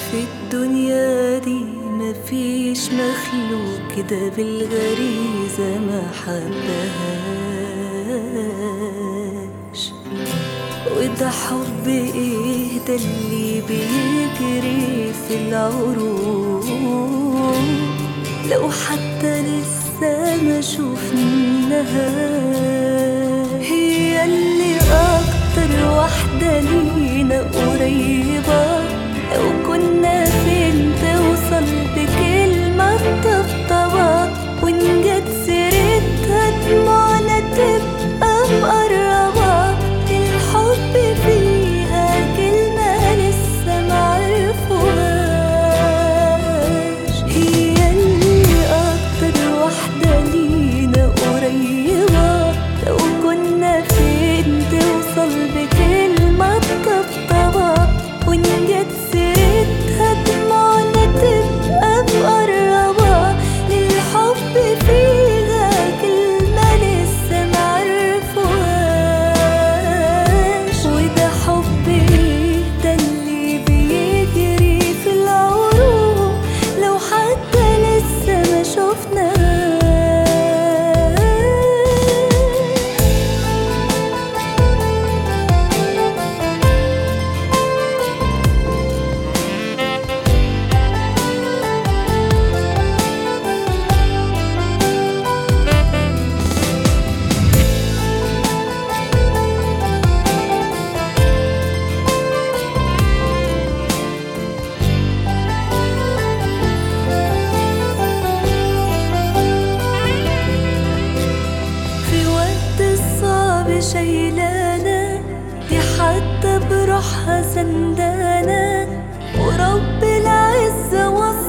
في الدنيا دي مفيش مخلوق كده بالغريزة ما حبهاش. وده حب ايه ده اللي بيجري في العروق لو حتى لسه ما شوفناها؟ هي اللي اكتر واحدة لينا قريبة، لو كنا فين توصل بكلمة طبطبة، وإن جت سيرتها دموعنا تبقى مقربة. الحب فيها كلمة لسه معرفوهاش، هي اللي أكتر واحدة لينا قريبة، لو كنا فين توصل بكلمة طبطبة، وإن جت سيرتها دموعنا تبقى مقربة. للحب فيها كلمة لسه معرفوهاش، وده حب ايه ده اللي بيجري في العروق لو حتى لسه ما شوفناهاش. شايلانا دي حتى بروحها سندانا، ورب العزة